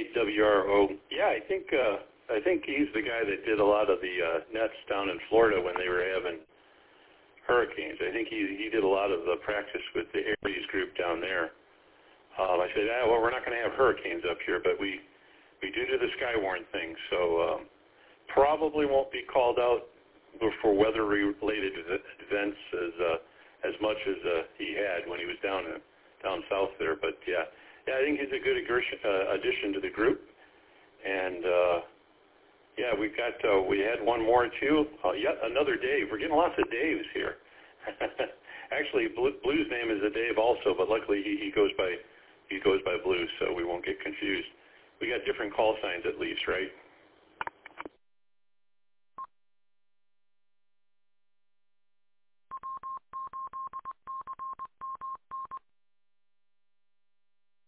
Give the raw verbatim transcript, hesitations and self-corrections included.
Dave, W R O. Yeah, I think uh, I think he's the guy that did a lot of the uh, nets down in Florida when they were having hurricanes. I think he he did a lot of the practice with the Aries group down there. Um, I said, ah, well, we're not going to have hurricanes up here, but we we do do the Skywarn thing, so um, probably won't be called out for weather-related events as uh, as much as uh, he had when he was down in, down south there. But yeah, yeah, I think he's a good addition, uh, addition to the group, and uh, yeah, we've got uh, we had one more too. Uh, yet another Dave. We're getting lots of Daves here. Actually, Blue's name is a Dave also, but luckily he, he goes by he goes by Blue, so we won't get confused. We got different call signs at least, right?